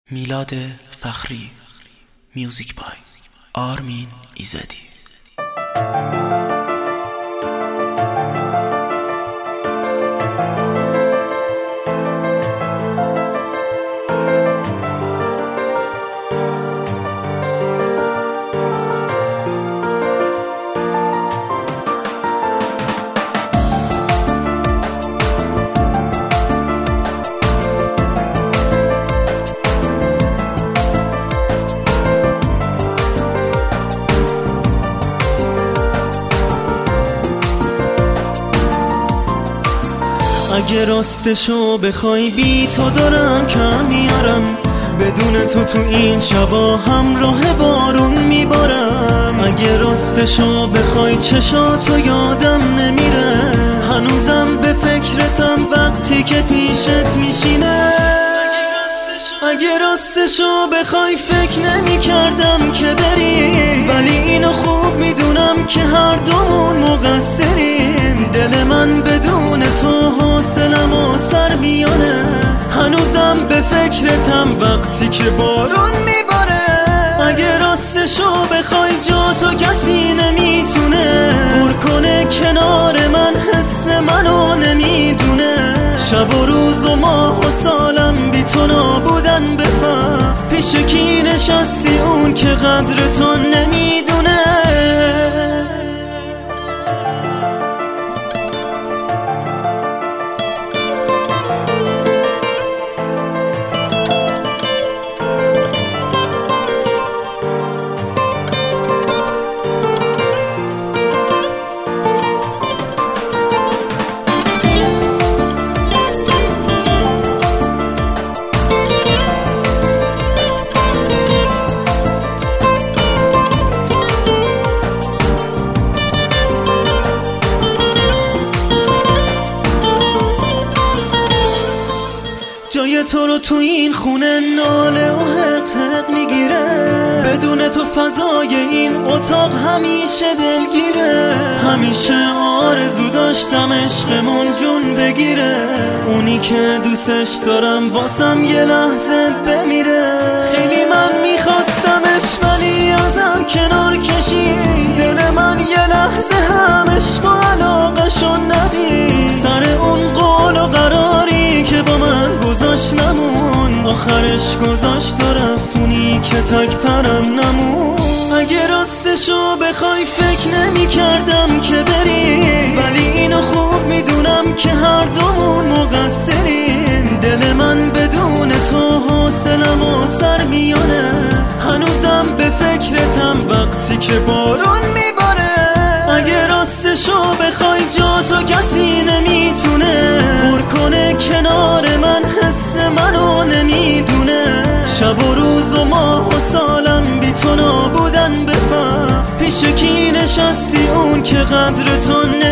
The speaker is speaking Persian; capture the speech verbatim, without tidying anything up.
میلاد فخری، میوزیک بای آرمین ایزدی. اگه راستشو بخوای بی تو دارم کم میارم، بدون تو تو این شبا همراه بارون میبارم. اگه راستشو بخوای چشاتو یادم نمیره، هنوزم به فکرتم وقتی که پیشت میشینه. اگه راستشو بخوای فکر نمی کردم که بری، ولی اینو خوب میدونم که هر دومون مقصریم. دل من بدون تو حوصله‌مو سر میاره، هنوزم به فکرتم وقتی که بارون میباره. اگه راستشو بخوای جا تو کسی نمیتونه پر کنه کنار من، حس منو نمیدونه. شب و روز و ماه و سالم بی تو نابودن بفهم، پیش کی نشستی اون که قدر تو نمیدونه. جای تو رو تو این خونه ناله و حق حق میگیره، بدون تو فضای این اتاق همیشه دلگیره. همیشه آرزو داشتم عشقمون جون بگیره، اونی که دوستش دارم واسم یه لحظه بمیره. خیلی من میخواستمش ولی ازم کنار کشید، دل من یه لحظه هم عشق و علاقشو ندید. سر اون قول و قراری که با من گذاشت نمون، آخرش گذاشت و رفت اونی که تک پرم نمون. اگه راستشو بخوای فکر نمی کردم که بری، ولی اینو خوب میدونم که هر دومون مقصریم. دل من بدون تو حوصله‌مو سر میاره، هنوزم به فکرتم وقتی که بارون میباره. اگه راستشو بخوای جا تو کسی نمیتونه پر کنه کنار من، حس منو نمیدونه. شب و روز و ماه و سالم بی تو نابودن بفهم، پیش کی نشستی اون که قدر تو